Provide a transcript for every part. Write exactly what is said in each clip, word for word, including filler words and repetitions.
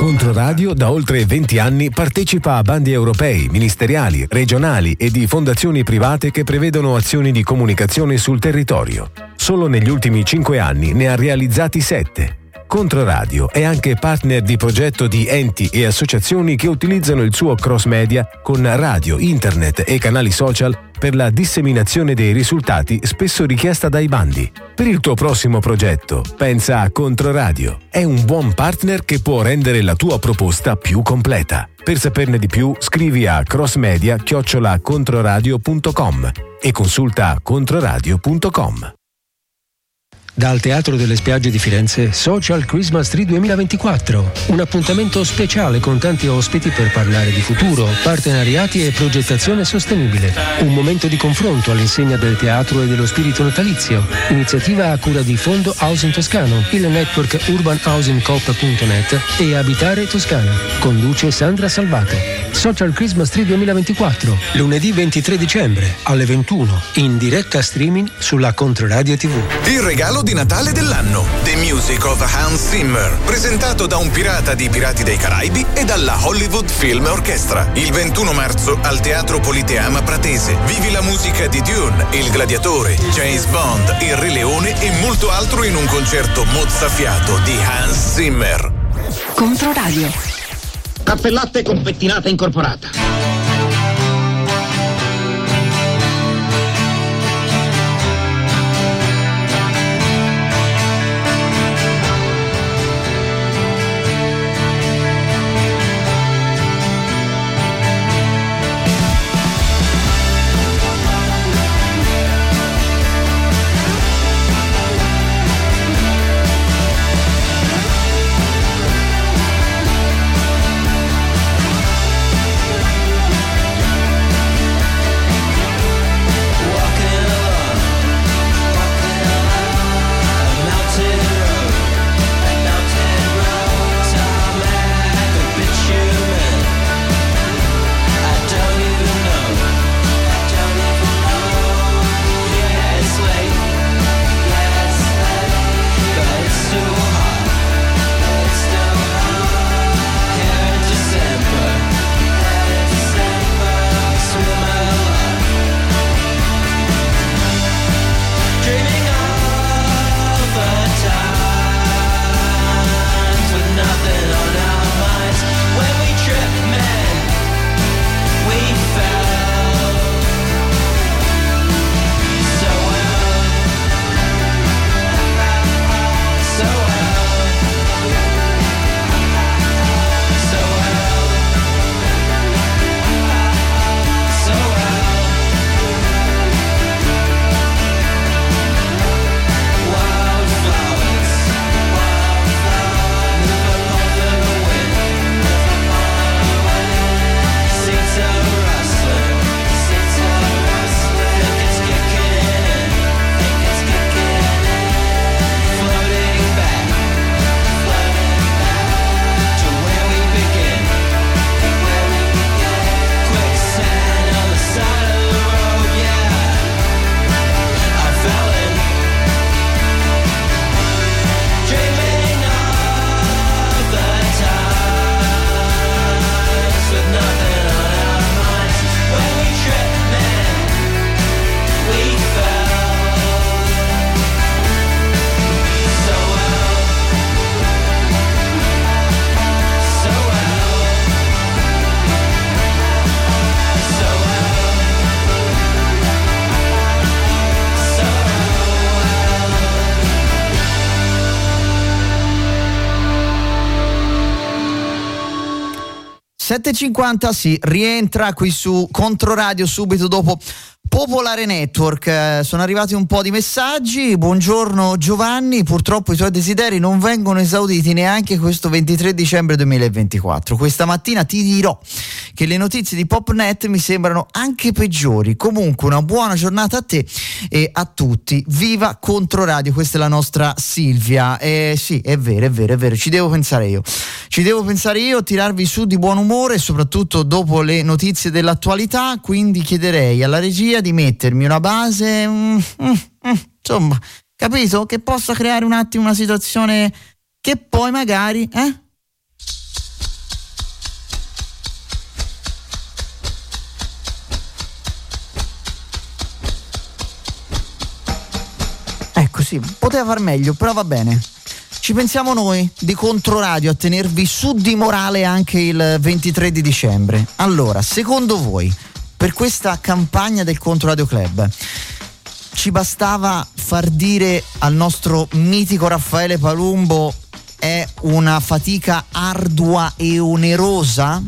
Controradio da oltre venti anni partecipa a bandi europei, ministeriali, regionali e di fondazioni private che prevedono azioni di comunicazione sul territorio. Solo negli ultimi cinque anni ne ha realizzati sette. Controradio è anche partner di progetto di enti e associazioni che utilizzano il suo cross media con radio, internet e canali social per la disseminazione dei risultati spesso richiesta dai bandi. Per il tuo prossimo progetto, pensa a Controradio. È un buon partner che può rendere la tua proposta più completa. Per saperne di più, scrivi a crossmedia chiocciola controradio punto com e consulta controradio punto com. Dal Teatro delle Spiagge di Firenze, Social Christmas Tree duemilaventiquattro. Un appuntamento speciale con tanti ospiti per parlare di futuro, partenariati e progettazione sostenibile. Un momento di confronto all'insegna del teatro e dello spirito natalizio. Iniziativa a cura di Fondo Housing Toscano, il network urban housing coop punto net e Abitare Toscana. Conduce Sandra Salvato. Social Christmas Tree duemilaventiquattro, lunedì ventitré dicembre alle ventuno, in diretta streaming sulla Controradio tivù. Il regalo di Natale dell'anno, The Music of Hans Zimmer, presentato da un pirata di Pirati dei Caraibi e dalla Hollywood Film Orchestra. Il ventuno marzo al Teatro Politeama Pratese. Vivi la musica di Dune, Il Gladiatore, James Bond, Il Re Leone e molto altro in un concerto mozzafiato di Hans Zimmer. Controradio. Caffè latte con pettinata incorporata. sette e cinquanta si rientra qui su Controradio subito dopo Popolare Network. Eh, sono arrivati un po' di messaggi. Buongiorno Giovanni, purtroppo i tuoi desideri non vengono esauditi neanche questo ventitré dicembre duemilaventiquattro. Questa mattina ti dirò che le notizie di Popnet mi sembrano anche peggiori. Comunque una buona giornata a te e a tutti. Viva Controradio, questa è la nostra Silvia. Eh, sì, è vero, è vero, è vero, ci devo pensare io. Ci devo pensare io, tirarvi su di buon umore, soprattutto dopo le notizie dell'attualità, quindi chiederei alla regia di mettermi una base, mm, mm, mm, insomma, capito? Che possa creare un attimo una situazione che poi magari, eh? sì, poteva far meglio, però va bene. Ci pensiamo noi di Controradio a tenervi su di morale anche il ventitré di dicembre. Allora, secondo voi, per questa campagna del Controradio Club, ci bastava far dire al nostro mitico Raffaele Palumbo è una fatica ardua e onerosa?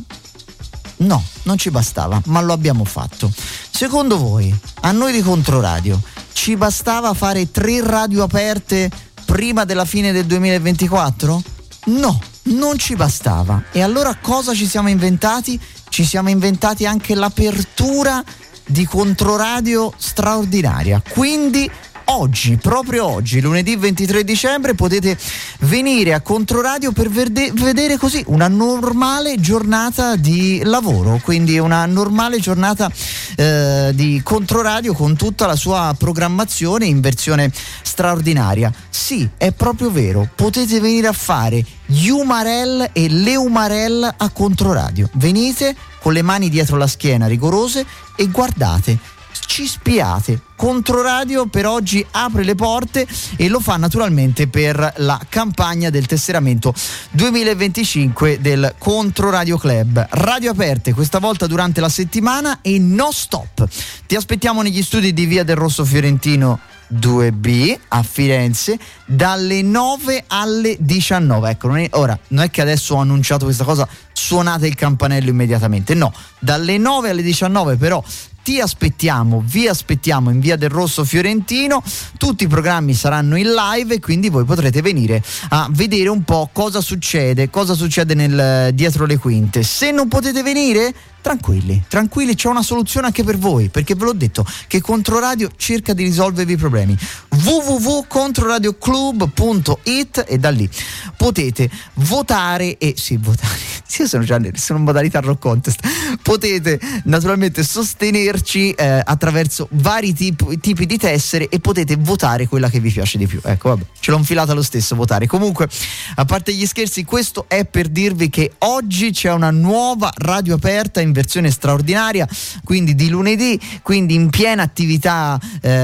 No, non ci bastava, ma lo abbiamo fatto. Secondo voi, a noi di Controradio, ci bastava fare tre radio aperte prima della fine del duemilaventiquattro? No, non ci bastava. E allora cosa ci siamo inventati? Ci siamo inventati anche l'apertura di Controradio straordinaria. Quindi oggi, proprio oggi, lunedì ventitré dicembre, potete venire a Controradio per verde- vedere così una normale giornata di lavoro, quindi una normale giornata eh, di Controradio con tutta la sua programmazione in versione straordinaria. Sì, è proprio vero, potete venire a fare gli Umarell e le Umarell a Controradio. Venite con le mani dietro la schiena rigorose e guardate, ci spiate. Controradio per oggi apre le porte e lo fa naturalmente per la campagna del tesseramento duemilaventicinque del Controradio Club. Radio aperte questa volta durante la settimana e no stop. Ti aspettiamo negli studi di Via del Rosso Fiorentino due B a Firenze dalle nove alle diciannove. Ecco, non è, ora non è che adesso ho annunciato questa cosa, suonate il campanello immediatamente, no, dalle nove alle diciannove però ti aspettiamo, vi aspettiamo in Via del Rosso Fiorentino. Tutti i programmi saranno in live e quindi voi potrete venire a vedere un po' cosa succede, cosa succede nel dietro le quinte. Se non potete venire, tranquilli, tranquilli, c'è una soluzione anche per voi, perché ve l'ho detto che Controradio cerca di risolvervi i problemi. w w w punto controradioclub punto it e da lì potete votare e sì, votare. Io sono già sono in modalità rock contest. Potete naturalmente sostenerci eh, attraverso vari tipi, tipi di tessere e potete votare quella che vi piace di più. Ecco, vabbè, ce l'ho infilata lo stesso votare. Comunque, a parte gli scherzi, questo è per dirvi che oggi c'è una nuova radio aperta in versione straordinaria, quindi di lunedì, quindi in piena attività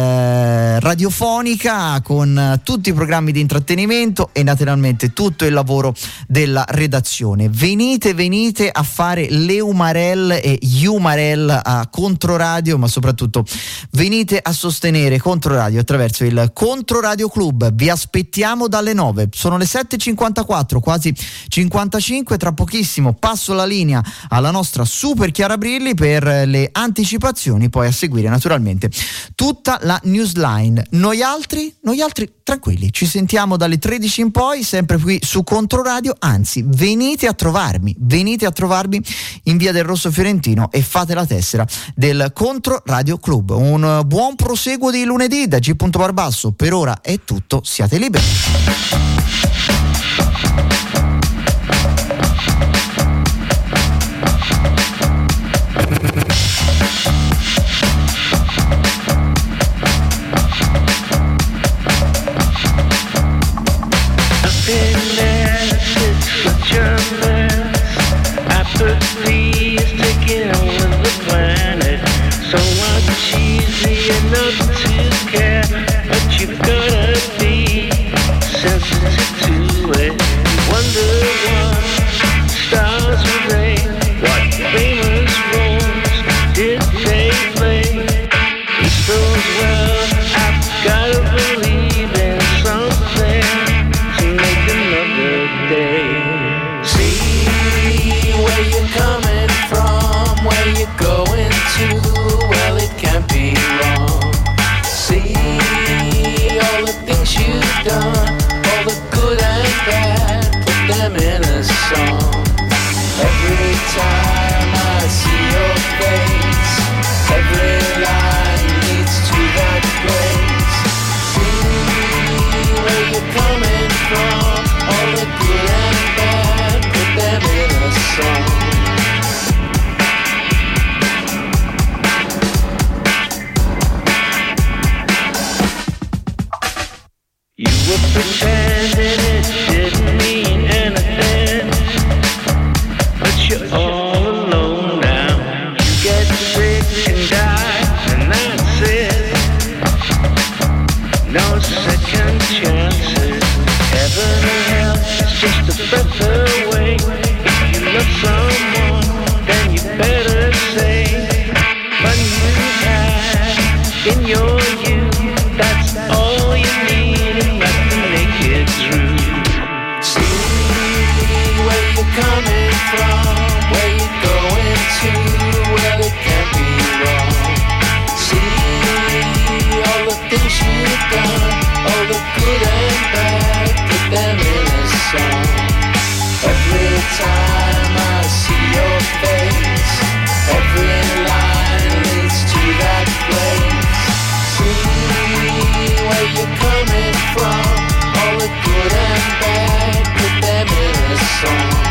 eh, radiofonica con tutti i programmi di intrattenimento e naturalmente tutto il lavoro della redazione. Venite, venite a fare le Umarell e gli Umarell a Controradio, ma soprattutto venite a sostenere Controradio attraverso il Controradio Club. Vi aspettiamo dalle nove, sono le sette e cinquantaquattro, quasi cinquantacinque. Tra pochissimo passo la linea alla nostra Super Chiara Brilli per le anticipazioni, poi a seguire naturalmente tutta la newsline. Noi altri, noi altri tranquilli, ci sentiamo dalle tredici in poi, sempre qui su Controradio. Anzi, venite a trovarmi, venite a trovarmi in Via del Rosso Fiorentino e fate la tessera del Controradio Club. Un buon proseguo di lunedì da G. Barbasso. Per ora è tutto, siate liberi. But you've gotta be sensitive to breath away. If you love someone, then you better say, fun you had in your youth, that's all you need, and that can make it through. See where you're coming from, where you're going to, where it can't be wrong. See all the things you've done, all the good and bad, put them in a song. Every time I see your face, every line leads to that place. See where you're coming from, all the good and bad, put them in a song.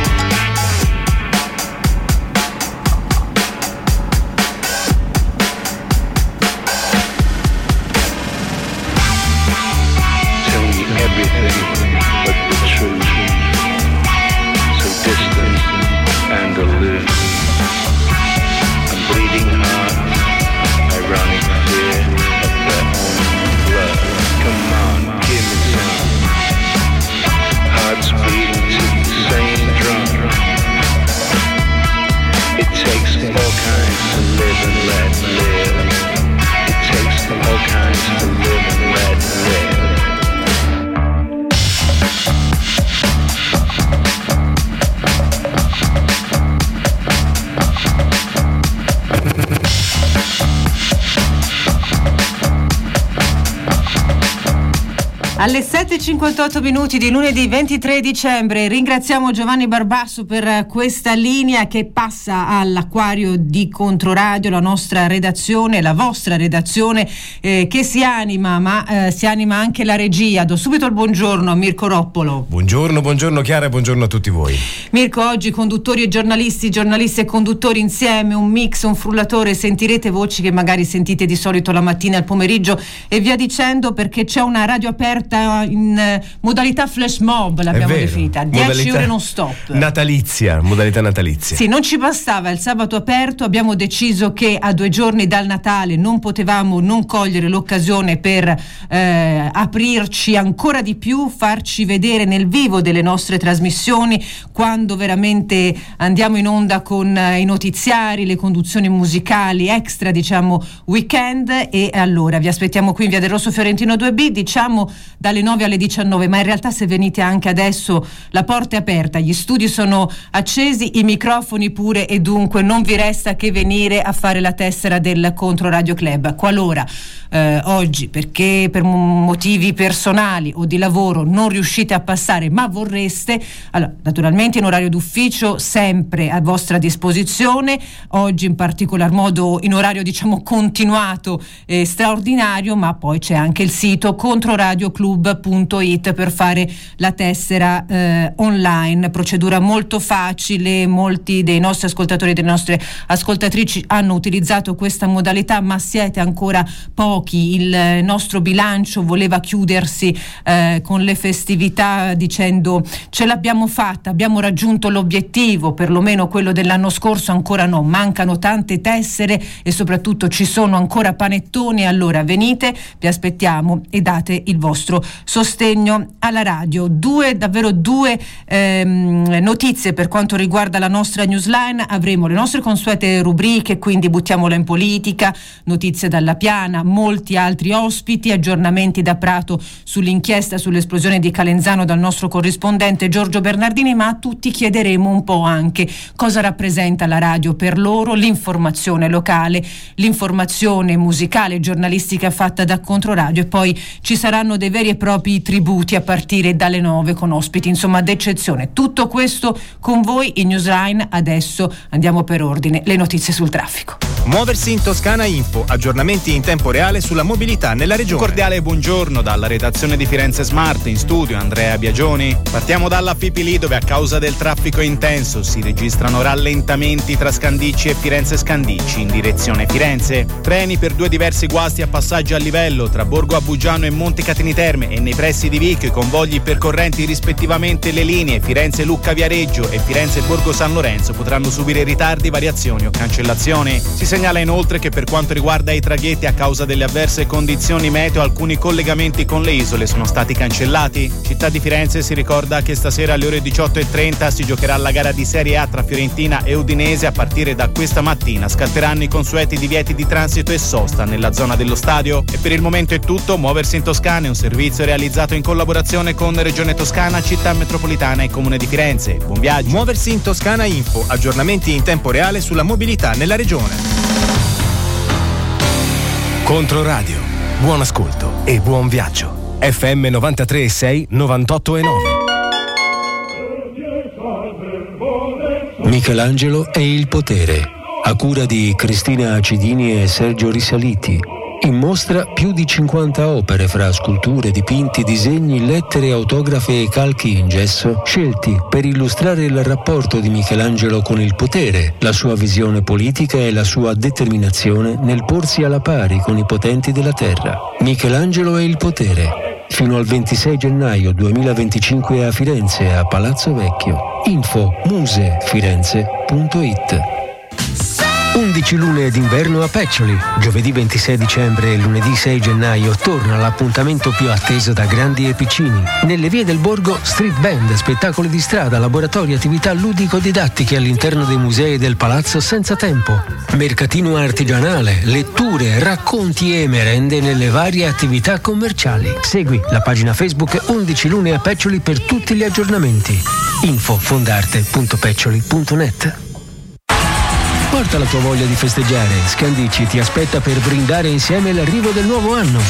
Everything but the truth, so distant and aloof. A bleeding heart, ironic fear of their own blood. Come on, give me some. Hearts beating to the same drum. It takes all kinds to live and let live. It takes all kinds to live and let live. Alle sette e cinquantotto minuti di lunedì ventitré dicembre ringraziamo Giovanni Barbasso per questa linea che passa all'Acquario di Controradio, la nostra redazione, la vostra redazione eh, che si anima, ma eh, si anima anche la regia. Do subito il buongiorno a Mirko Roppolo. Buongiorno, buongiorno Chiara e buongiorno a tutti voi. Mirko, oggi conduttori e giornalisti, giornalisti e conduttori insieme, un mix, un frullatore, sentirete voci che magari sentite di solito la mattina, al pomeriggio e via dicendo, perché c'è una radio aperta in modalità flash mob, l'abbiamo definita, dieci ore non stop, natalizia, modalità natalizia. Sì, non ci bastava il sabato aperto, abbiamo deciso che a due giorni dal Natale non potevamo non cogliere l'occasione per eh, aprirci ancora di più, farci vedere nel vivo delle nostre trasmissioni quando veramente andiamo in onda con eh, i notiziari, le conduzioni musicali extra, diciamo weekend. E allora vi aspettiamo qui in via del Rosso Fiorentino due B, diciamo dalle nove alle diciannove, ma in realtà se venite anche adesso la porta è aperta, gli studi sono accesi, i microfoni pure, e dunque non vi resta che venire a fare la tessera del Controradio Club. Qualora eh, oggi, perché per motivi personali o di lavoro non riuscite a passare ma vorreste, allora naturalmente in orario d'ufficio sempre a vostra disposizione, oggi in particolar modo in orario diciamo continuato e straordinario, ma poi c'è anche il sito controradio club punto it per fare la tessera eh, online, procedura molto facile. Molti dei nostri ascoltatori e delle nostre ascoltatrici hanno utilizzato questa modalità, ma siete ancora pochi. Il nostro bilancio voleva chiudersi eh, con le festività dicendo ce l'abbiamo fatta, abbiamo raggiunto l'obiettivo, perlomeno quello dell'anno scorso ancora no, mancano tante tessere e soprattutto ci sono ancora panettoni. Allora venite, vi aspettiamo e date il vostro sostegno alla radio. Due, davvero due ehm, notizie per quanto riguarda la nostra newsline. Avremo le nostre consuete rubriche, quindi buttiamola in politica, notizie dalla piana, molti altri ospiti, aggiornamenti da Prato sull'inchiesta sull'esplosione di Calenzano dal nostro corrispondente Giorgio Bernardini, ma a tutti chiederemo un po' anche cosa rappresenta la radio per loro, l'informazione locale, l'informazione musicale, giornalistica fatta da Controradio, e poi ci saranno dei veri e propri tributi a partire dalle nove con ospiti insomma d'eccezione. Tutto questo con voi in Newsline. Adesso andiamo per ordine, le notizie sul traffico. Muoversi in Toscana Info, aggiornamenti in tempo reale sulla mobilità nella regione. Un cordiale buongiorno dalla redazione di Firenze Smart, in studio Andrea Biagioni. Partiamo dalla Fipili, dove a causa del traffico intenso si registrano rallentamenti tra Scandicci e Firenze Scandicci in direzione Firenze. Treni per due diversi guasti a passaggio a livello tra Borgo Abbugiano e Monte Catini Terme, e nei pressi di Vicchio i convogli percorrenti rispettivamente le linee Firenze Lucca Viareggio e Firenze Borgo San Lorenzo potranno subire ritardi, variazioni o cancellazioni. Si segnala inoltre che per quanto riguarda i traghetti, a causa delle avverse condizioni meteo, alcuni collegamenti con le isole sono stati cancellati. Città di Firenze si ricorda che stasera alle ore diciotto e trenta si giocherà la gara di Serie A tra Fiorentina e Udinese. A partire da questa mattina scatteranno i consueti divieti di transito e sosta nella zona dello stadio. E per il momento è tutto. Muoversi in Toscana è un servizio realizzato in collaborazione con Regione Toscana, Città Metropolitana e Comune di Firenze. Buon viaggio. Muoversi in Toscana Info, aggiornamenti in tempo reale sulla mobilità nella regione. Controradio, buon ascolto e buon viaggio. F M novantatré e sei, novantotto e nove. Michelangelo e il potere, a cura di Cristina Acidini e Sergio Risaliti. In mostra più di cinquanta opere fra sculture, dipinti, disegni, lettere, autografe e calchi in gesso, scelti per illustrare il rapporto di Michelangelo con il potere, la sua visione politica e la sua determinazione nel porsi alla pari con i potenti della terra. Michelangelo e il potere. Fino al ventisei gennaio duemilaventicinque a Firenze, a Palazzo Vecchio. Info musefirenze punto it. undici lune d'inverno a Peccioli. Giovedì ventisei dicembre e lunedì sei gennaio torna l'appuntamento più atteso da grandi e piccini. Nelle vie del borgo, street band, spettacoli di strada, laboratori, attività ludico-didattiche all'interno dei musei del palazzo senza tempo. Mercatino artigianale, letture, racconti e merende nelle varie attività commerciali. Segui la pagina Facebook undici lune a Peccioli per tutti gli aggiornamenti. Info fondarte punto peccioli punto net. Porta la tua voglia di festeggiare. Scandicci ti aspetta per brindare insieme l'arrivo del nuovo anno.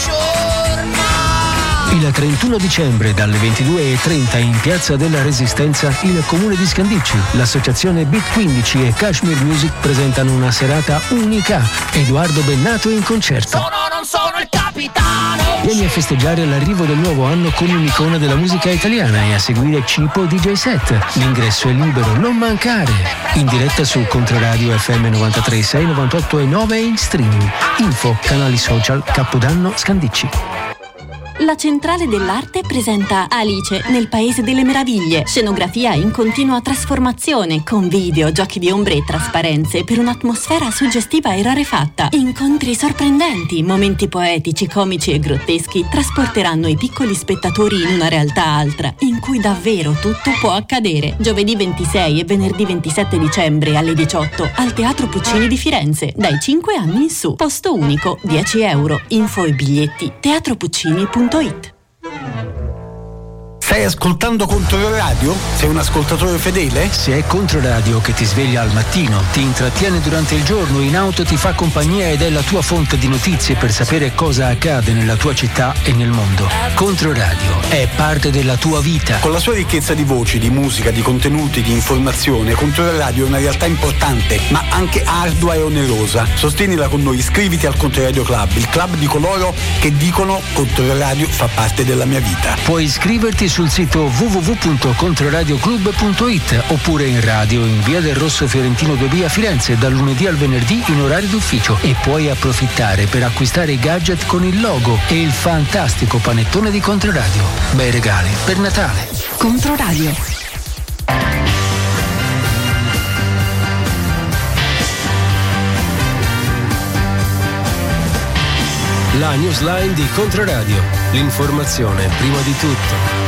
Il trentuno dicembre dalle ventidue e trenta in Piazza della Resistenza il Comune di Scandicci, l'associazione Beat quindici e Kashmir Music presentano una serata unica. Edoardo Bennato in concerto. Sono, non sono il capitano. Vieni a festeggiare l'arrivo del nuovo anno con un'icona della musica italiana e a seguire Cipo D J set. L'ingresso è libero, non mancare. In diretta su Controradio F M novantatré e sei, novantotto e nove e in streaming. Info, canali social, Capodanno Scandicci. La Centrale dell'Arte presenta Alice nel Paese delle Meraviglie, scenografia in continua trasformazione con video, giochi di ombre e trasparenze per un'atmosfera suggestiva e rarefatta. Incontri sorprendenti, momenti poetici, comici e grotteschi trasporteranno i piccoli spettatori in una realtà altra, in cui davvero tutto può accadere. Giovedì ventisei e venerdì ventisette dicembre alle diciotto al Teatro Puccini di Firenze, dai cinque anni in su. Posto unico, dieci euro. Info e biglietti teatropuccini punto it. Stai ascoltando Controradio? Sei un ascoltatore fedele? Se è Controradio che ti sveglia al mattino, ti intrattiene durante il giorno, in auto ti fa compagnia ed è la tua fonte di notizie per sapere cosa accade nella tua città e nel mondo. Controradio è parte della tua vita. Con la sua ricchezza di voci, di musica, di contenuti, di informazione, Controradio è una realtà importante, ma anche ardua e onerosa. Sostienila con noi, iscriviti al Controradio Club, il club di coloro che dicono Controradio fa parte della mia vita. Puoi iscriverti sul sito w w w punto controradioclub punto it oppure in radio in via del Rosso Fiorentino due B a Firenze dal lunedì al venerdì in orario d'ufficio, e puoi approfittare per acquistare i gadget con il logo e il fantastico panettone di Controradio. Bei regali per Natale. Controradio. La newsline di Controradio. L'informazione prima di tutto.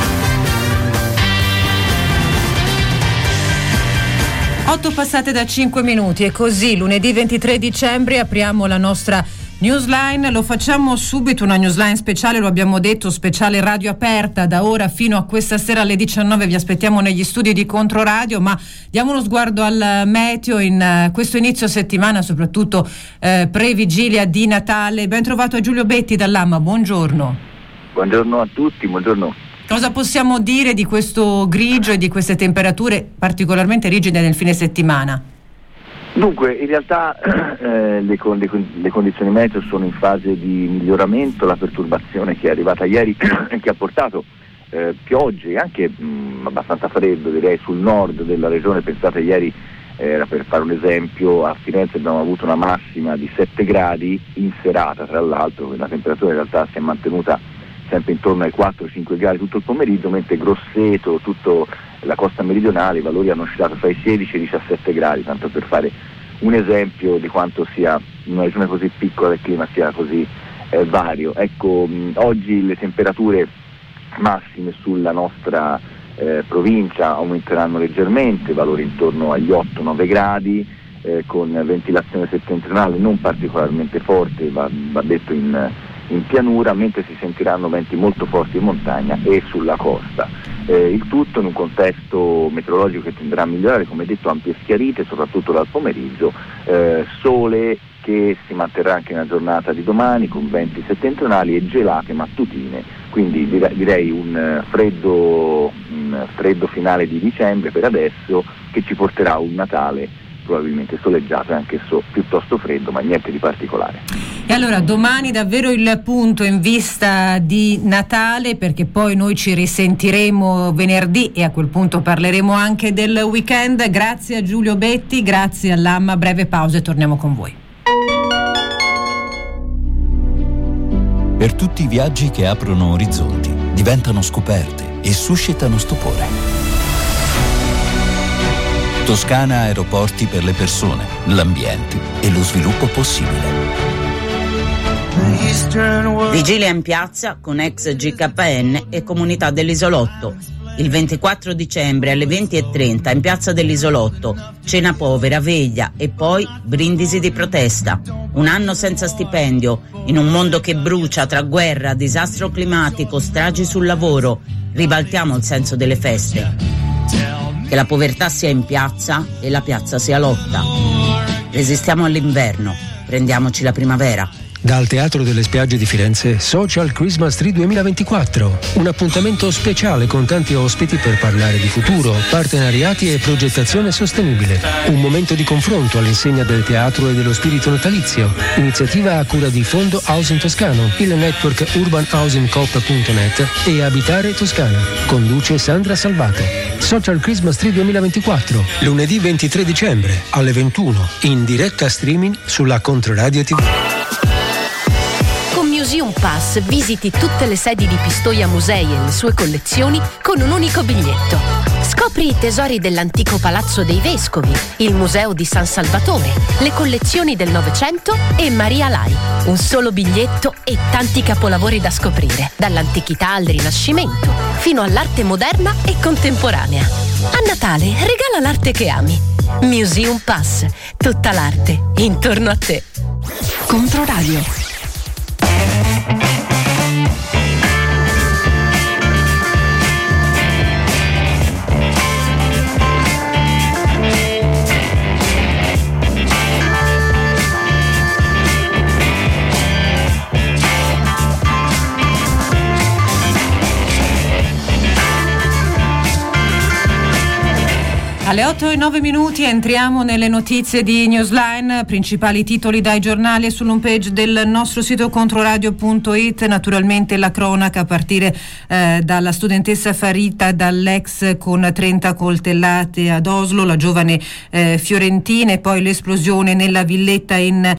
otto passate da cinque minuti e così lunedì ventitré dicembre apriamo la nostra newsline. Lo facciamo subito, una newsline speciale, lo abbiamo detto, speciale radio aperta da ora fino a questa sera alle diciannove. Vi aspettiamo negli studi di Controradio, ma diamo uno sguardo al meteo in uh, questo inizio settimana, soprattutto uh, pre-vigilia di Natale. Ben trovato a Giulio Betti dall'A M A, buongiorno. Buongiorno a tutti, buongiorno. Cosa possiamo dire di questo grigio e di queste temperature particolarmente rigide nel fine settimana? Dunque, in realtà eh, le, con, le, le condizioni meteo sono in fase di miglioramento. La perturbazione che è arrivata ieri e che ha portato eh, piogge, anche mh, abbastanza freddo direi, sul nord della regione. Pensate, ieri era, per fare un esempio, a Firenze abbiamo avuto una massima di sette gradi in serata, tra l'altro la temperatura in realtà si è mantenuta sempre intorno ai quattro cinque gradi tutto il pomeriggio, mentre Grosseto, tutta la costa meridionale, i valori hanno oscillato fra i sedici e i diciassette gradi, tanto per fare un esempio di quanto sia una regione così piccola e il clima sia così eh, vario. Ecco, mh, oggi le temperature massime sulla nostra eh, provincia aumenteranno leggermente, valori intorno agli otto nove gradi, eh, con ventilazione settentrionale non particolarmente forte, va, va detto in, in pianura, mentre si sentiranno venti molto forti in montagna e sulla costa. Eh, il tutto in un contesto meteorologico che tenderà a migliorare, come detto, ampie schiarite, soprattutto dal pomeriggio, eh, sole che si manterrà anche nella giornata di domani con venti settentrionali e gelate mattutine, quindi dire- direi un freddo, un freddo finale di dicembre per adesso, che ci porterà un Natale probabilmente soleggiato e anche so, piuttosto freddo, ma niente di particolare. E allora domani davvero il punto in vista di Natale, perché poi noi ci risentiremo venerdì e a quel punto parleremo anche del weekend. Grazie a Giulio Betti, grazie all'Amma, breve pausa e torniamo con voi. Per tutti i viaggi che aprono orizzonti, diventano scoperte e suscitano stupore. Toscana Aeroporti per le persone, l'ambiente e lo sviluppo possibile. Vigilia in piazza con ex G K N e Comunità dell'Isolotto. Il ventiquattro dicembre alle venti e trenta in piazza dell'Isolotto, cena povera, veglia e poi brindisi di protesta. Un anno senza stipendio, in un mondo che brucia tra guerra, disastro climatico, stragi sul lavoro. Ribaltiamo il senso delle feste. Che la povertà sia in piazza e la piazza sia lotta. Resistiamo all'inverno, prendiamoci la primavera. Dal Teatro delle Spiagge di Firenze, Social Christmas Tree duemilaventiquattro. Un appuntamento speciale con tanti ospiti per parlare di futuro, partenariati e progettazione sostenibile. Un momento di confronto all'insegna del teatro e dello spirito natalizio. Iniziativa a cura di Fondo Housing Toscano, il network urban housing coop punto net e Abitare Toscana. Conduce Sandra Salvato. Social Christmas Tree duemilaventiquattro, lunedì ventitré dicembre alle ventuno, in diretta streaming sulla Controradio tivù. Museum Pass visiti tutte le sedi di Pistoia Musei e le sue collezioni con un unico biglietto. Scopri i tesori dell'antico Palazzo dei Vescovi, il Museo di San Salvatore, le collezioni del Novecento e Maria Lai. Un solo biglietto e tanti capolavori da scoprire, dall'antichità al Rinascimento, fino all'arte moderna e contemporanea. A Natale regala l'arte che ami. Museum Pass, tutta l'arte intorno a te. Controradio. Alle otto e nove minuti entriamo nelle notizie di Newsline, principali titoli dai giornali e sull'home page del nostro sito controradio punto it. Naturalmente la cronaca a partire eh, dalla studentessa ferita dall'ex con trenta coltellate ad Oslo, la giovane eh, fiorentina, e poi l'esplosione nella villetta in